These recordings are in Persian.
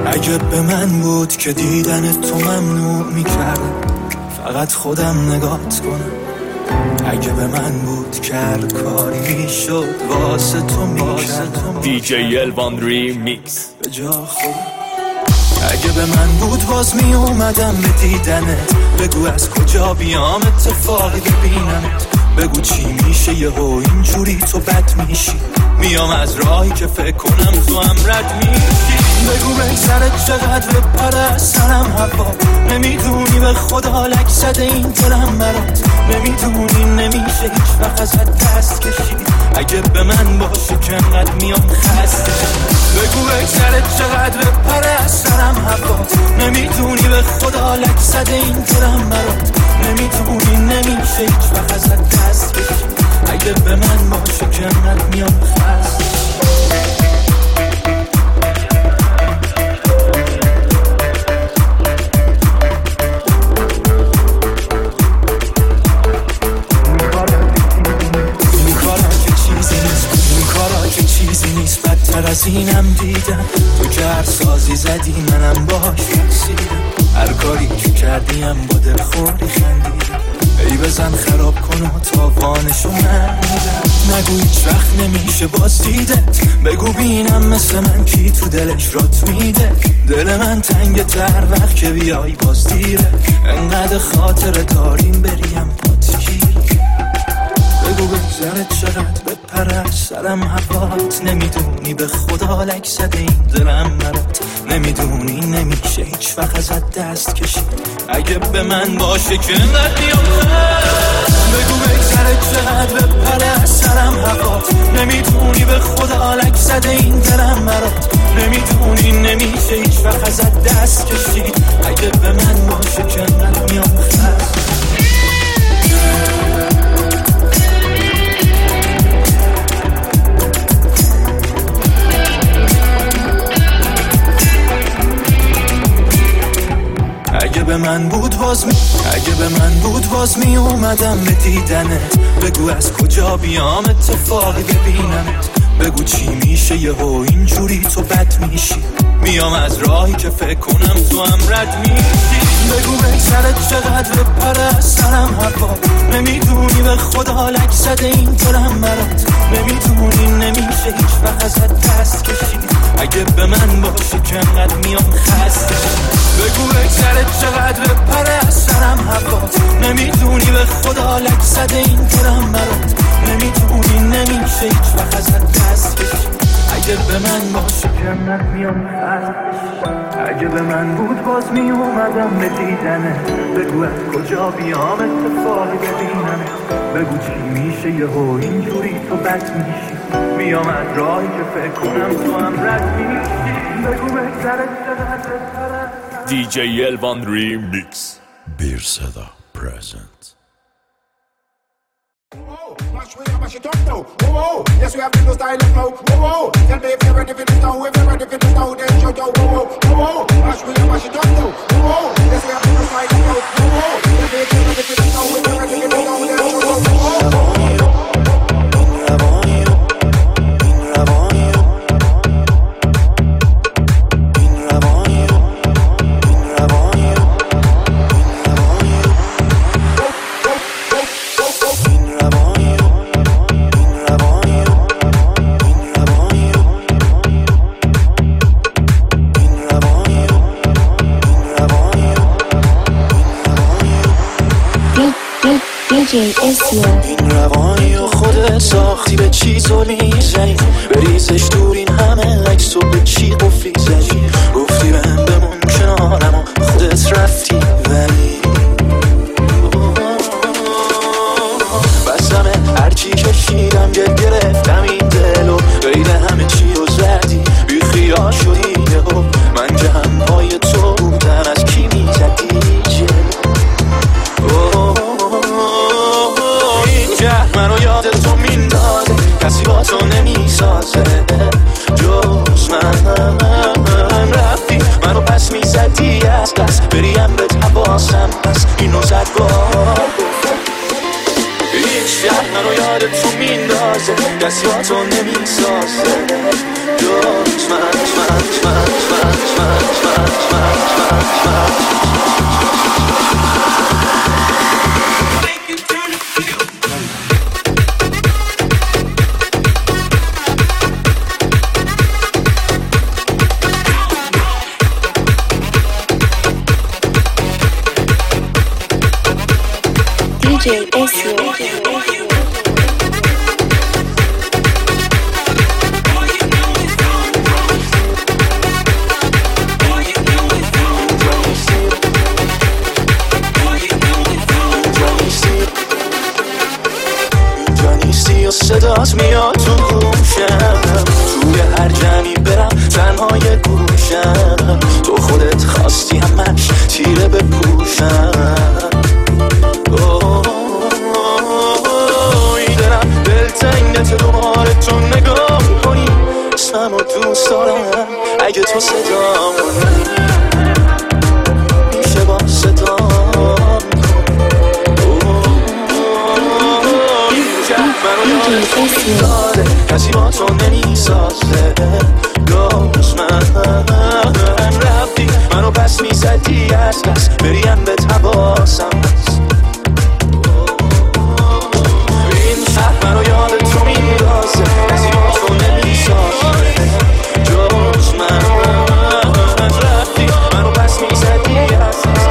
اگه به من بود که دیدن تو ممنوع میکردم فقط خودم نگات کنم، اگه به من بود که هر کاری میشد واسه تو میکردم. دیجی الوان ریمیکس به جا خودم. اگه به من بود باز می اومدم به دیدنت، بگو از کجا بیام اتفاقی ببینمت، بگو چی میشه یهو اینجوری تو بد میشی، میام از راهی که فکر کنم تو هم رد میشی، بگو بگذرت چقدر بپره از سرم هوا، نمیدونی به خدا لک زده این دلم برات، نمیدونی نمیشه هیچ وقت ازت دست کشید، اگه به من باشه که انقدر میام خسته، بگو بگذرت چقدر بپره از سرم هوا، نمیدونی به خدا لک زده این دلم برات، نمیدونی نمیشه هیچ وقت ازت دست کشید، اگه به من باشه که انقدر میام خسته. بدتر از اینم دیدم تو که هر سازی زدی منم باش رقصیدم، هر کاری که کردیم با دل خوری خندیدم، ای بزن خراب کن و تاوانشو من میدم، نگو هیچ وقت نمیشه باز دیدت، بگو بینم مثل من کی تو دلش رات میده، دل من تنگ تر وقت که بیای باز دیره، انقدر خاطر داریم بریم پاتگیر، بگو بگذرت چقدر بپره از سرم هوات، نمیدونی به خدا لک زده این دلم برات، نمیدونی نمیشه هیچ وقت ازت دست کشید، اگه به من باشه که انقدر میام، بگو بگذرت چقدر بپره از سرم هوات، نمیدونی به خدا لک زده این دلم برات، نمیدونی نمیشه هیچ وقت ازت دست کشید، اگه به من باشه که انقدر میام اگه به من بود باز می اومدم به دیدنت، بگو از کجا بیام اتفاقی ببینمت، بگو چی میشه یهو اینجوری تو بد میشی، میام از راهی که فکر کنم تو هم رد میشی، بگو بگذرت چقدر بپره از سرم هوا، نمیدونی به خدا لک زده این دلم برات، نمیدونی نمیشه هیچ وقت ازت دست کشید، اگه به من باشه که انقدر میام خسته، بگو بگذرت چقدر بپره از سرم هوا، نمیدونی به خدا لک زده این دلم برات، نمیدونی نمیشه هیچ وقت ازت دست کشید، اگه به من باشه که انقدر میام خسته، اگه به من بود باز می اومدم به دیدنت، بگو از کجا بیام اتفاقی ببینمت، بگو چی میشه یهو اینجوری تو بد میشی، میام از راهی که فکر کنم تو هم رد میشی، بگو بگذرت چقدر بپره. دیجی الوان ریمیکس بیر صدا پرزنت. Mash it up now. Whoa, yes we have the new style and flow. Whoa, tell me if you're ready for this now. If you're ready for this now, then show your whoa. Mash it up now. Whoa, yes we have the new style and flow. Whoa, tell me if you're ready for this now. If you're ready for this now, then show your whoa. این روانی و خودت ساختی، به چی زل میزنی، بریزش دور این همه عکس و به چی قفلی زدی، گفتی بهم بمون کنارم و خودت رفتی، ولی بسمه هرچی کشیدم گل گرفتم این دل و غیر همه چی رو زدی، بی خیال شدی یهو، من که هم پای تو بودم از کی میزدی جل، منو یاد تو میندازه، کسی با تو نمیسازه جز من. DJ Esio. صدات میاد تو گوشم، توی هر جمعی برم تنهای گوشم، تو خودت خواستی همش تیره بپوشم. دارم دلتنگت دوباره تو نگاه کنی، اسممو دوست دارم اگه تو صدام میشه با صدام داره کسی با تو نمیسازه. روز من رفتی منو پس میزدی از بس بریم به حواسم هست. این شهر منو یاد تو میندازه کسی با تو نمیسازه. روز من رفتی منو پس میزدی از بس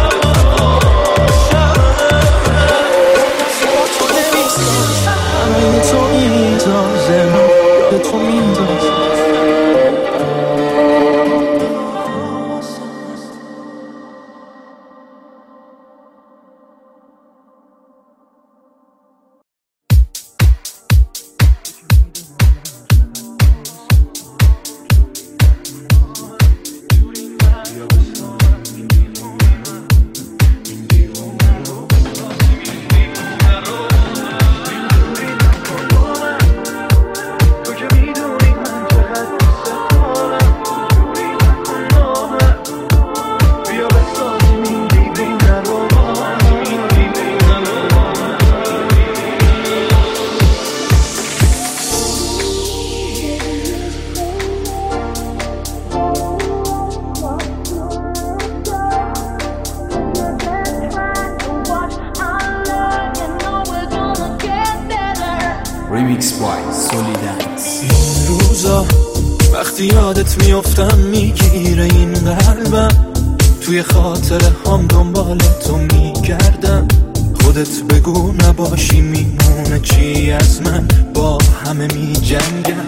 وقتی یادت میافتم میگیره این قلبم، توی خاطره هم دنبال تو میگردم. خودت بگو نباشی میمونه چی از من، با همه میجنگم.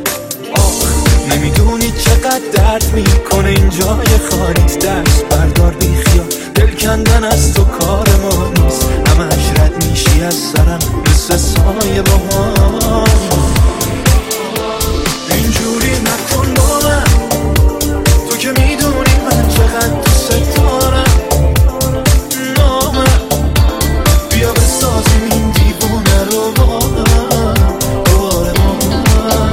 نمیدونی چقدر درد میکنه این جای خالیت، دست بردار بیخیال دل کندن از تو کار ما نیست. همش رد میشی از سرم مثل سایه با هم. اینجوری نکن با من، تو که میدونی من چقدر دوست دارم. بیا بسازیم این دیوونه رو با هم دوباره ما.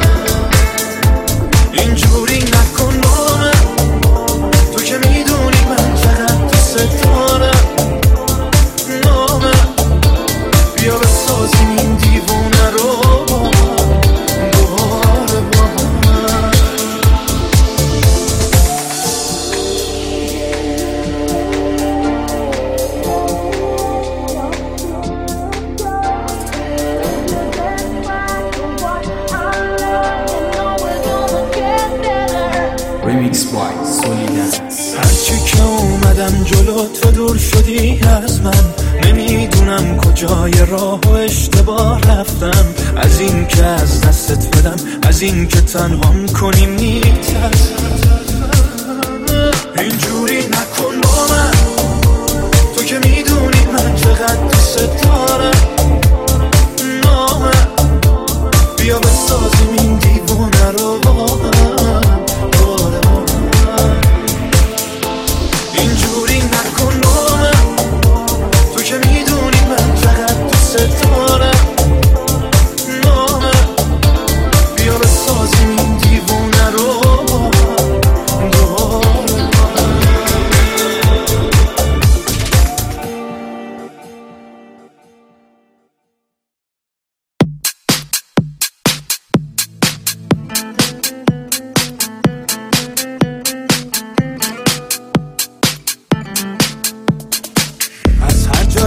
اینجوری نکن با من، تو که میدونی من چقدر دوست دارم. بیا بسازیم این دیوونه رو با هم دوباره با هم. هرچی که اومدم جلو تو دور شدی از من، نمیدونم کجای راه و اشتباه رفتم. از این که از دستت بدم، از این که تنهام کنی میترسم. اینجوری نکن با من، تو که میدونی من چقدر دوست دارم. بیا بسازیم این دیوونه رو با هم دوباره با هم. اینجوری نکن با من، تو که میدونی من چقدر دوست دارم. بیا بسازیم این دیوونه رو با هم دوباره با هم.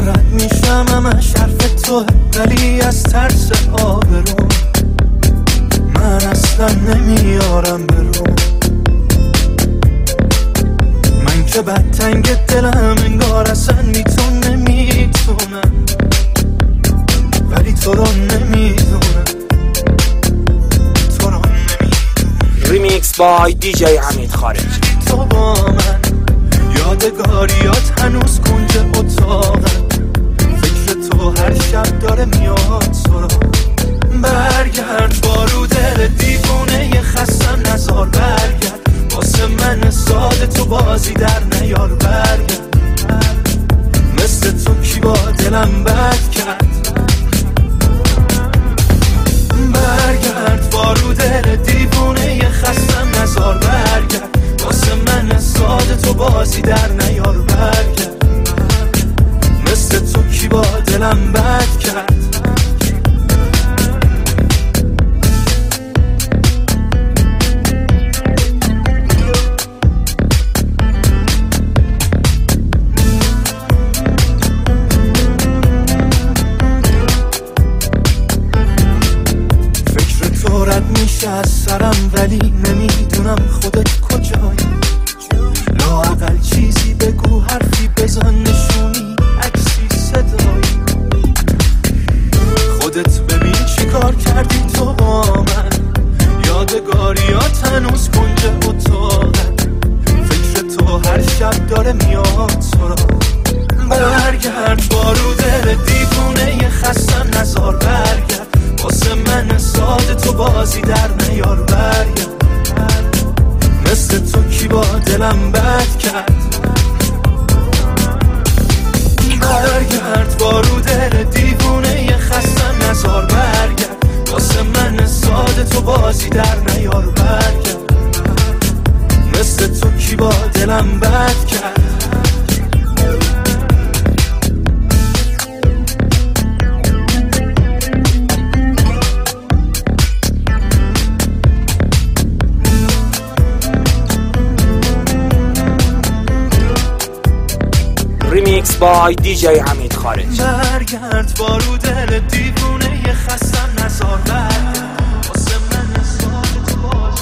رد میشم همش حرف توه، ولی از ترس آبرو من اصلا نمیارم برو. من که بدتنگ دلم انگار اصلا بی تو نمیتونم، ولی تو رو نمیدونم. ریمیکس بای دی جی حمید خارجی. تو با من یادگاریات هنوز کنج اتاقم، فکر تو هر شب داره میاد سراغ. برگرد بارو دل دیوونه خستم نزار، برگرد واسه من ساده تو بازی در نیار. برگرد مثل تو کی با دلم بد کرد. برگرد بارو دل دیوونه خستم نزار، برگرد واسه من ساده تو بازی در نیار. برگرد مثل تو کی با دلم بد کرد. از سرم ولی نمیدونم خودت کجایی. لااقل چیزی بگو، حرفی بزن، نشونی، عکسی، صدایی. خودت ببین چی کار کردی تو با من، یادگاریات هنوز کنج اتاقت، فکر تو هر شب داره میاد سراغ. برگرد بارو دل دیوونه خستم نزار، برگرد واسه من ساده تو بازی در نیار. برگرد مثل تو کی با دلم بد کرد. برگرد بارو دل دیوونه خستم نزار، برگرد واسه من ساده تو بازی در نیار. برگرد مثل تو کی با دلم بد کرد. ریمیکس بای دی جی حمید خارجی. برگرد بارو دل دیوونه خستم نزار، برگرد واسه من ساده تو بازی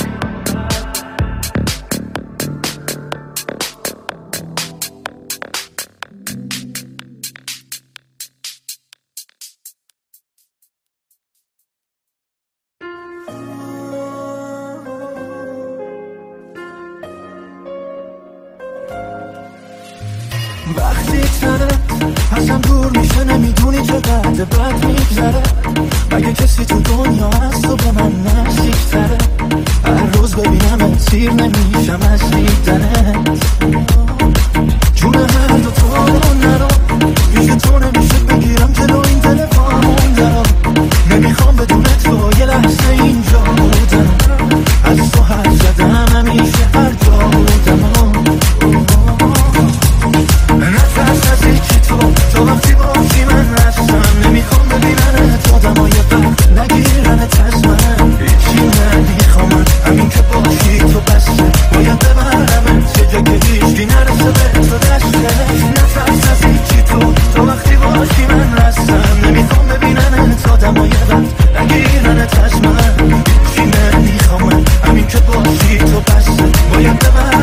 وقتی تنت ازم دور میشه نمیدونی چقدر بد میگذره. مگه کسی تو دنیا هست و به من نزدیک‌تره؟ هر روز ببینم سیر نمیشم از دیدنت. جون هر دو تو رو نرو، پیش تو نمیشه بگیرم جلو این دل پامون درو. نمیخوام بدون تو یه لحظه اینجا بودم، از تو حرف زدم همیشه هر جا بودم. نترس از هیچی تو وقتی باشی من هستم. نمیخوام ببیننت آدمای بد نگیرنت از من. هیچی نمیخوام همین که باشی تو بسته. باید ببرمت یه جا که هیچی نرسه به تو دسته. نترس از هیچی تو وقتی باشی من هستم. نمیخوام ببیننت آدمای بد نگیرنت از من. هیچی نمیخوام همین که باشی تو بسته. باید ببرمت